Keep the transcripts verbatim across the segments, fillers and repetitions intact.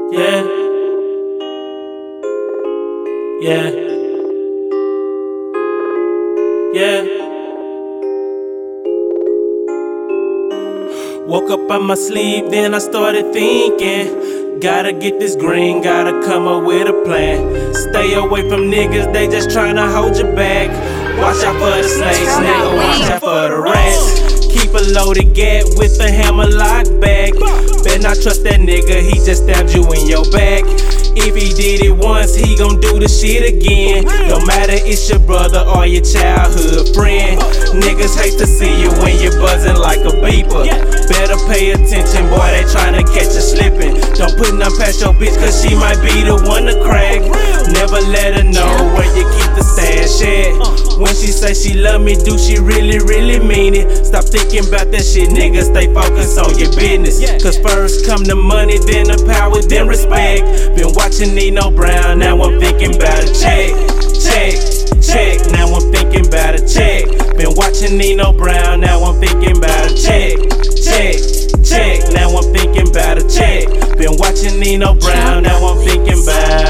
Yeah. Yeah. Yeah. Woke up on my sleep, then I started thinking, gotta get this green, gotta come up with a plan. Stay away from niggas, they just tryna hold you back. Watch out for the snakes, nigga, watch out for the rats. Keep a loaded gat with the hammer locked back. Better not trust that nigga, he just stabbed you in your back. If he did it once, he gon' do the shit again. No matter it's your brother or your childhood friend. Niggas hate to see you when you're buzzing like a beeper. Better pay attention, boy, they tryna catch you slipping. Don't put none past your bitch, cause she might be the one to crack. Never let her know where you keep the stash at. When she say she love me, do she really, really mean it? Stop thinking about that shit, nigga, stay focused on your business. Cause first come the money, then the power, then respect. Been watching Nino Brown, now I'm thinking about a check. Check, check, now I'm thinking about a check. Been watching Nino Brown, now I'm thinking about a check. Check, check, now I'm thinking about a check. Been watching Nino Brown, now I'm thinking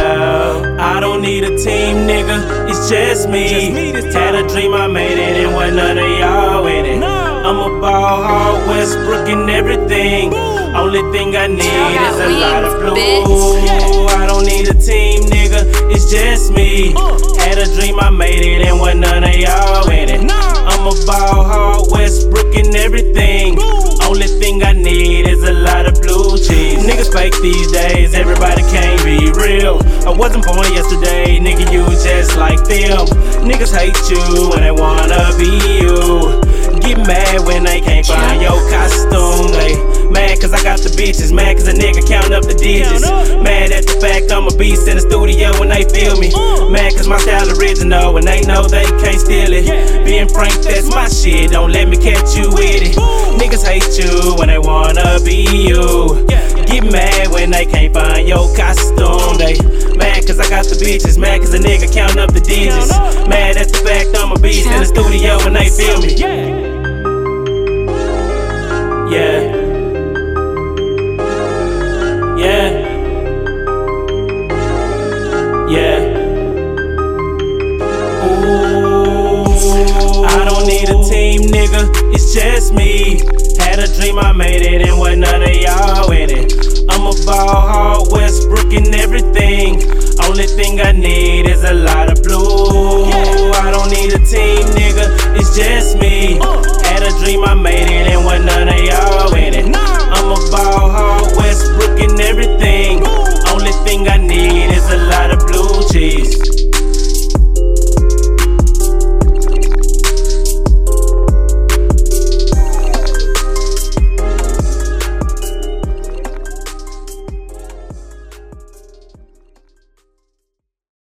about. I don't need a team, nigga, it's just me. Had a dream, I made it, and wasn't none of y'all in it. I'm a ball hard, Westbrook and everything. Only thing I need is a lot of blue. I don't need a team, nigga, it's just me. Had a dream, I made it, and wasn't none of y'all in it. I'm a ball hard, Westbrook and everything. Only thing I need is a lot of blue cheese. Niggas fake these days, everybody can't be real. I wasn't born yesterday, nigga, you just like them. Niggas hate you when they wanna be you. Get mad when they can't find your costume. They mad cause I got the bitches, mad cause a nigga counting up the digits. Mad at the fact I'm a beast in the studio when they feel me. Mad cause my style original and they know they can't steal it. Being frank, that's my shit, don't let me catch you with it. Niggas hate you when they wanna be you. Get mad when they can't find your costume. They mad cause I got the bitches, mad cause a nigga counting up the digits. Mad at the fact I'm a beast in the studio when they feel me. Yeah. Yeah. Yeah. Ooh. I don't need a team, nigga, it's just me. Had a dream, I made it, and wasn't none of y'all in it. I'm a ball hard, Westbrook and everything. Only thing I need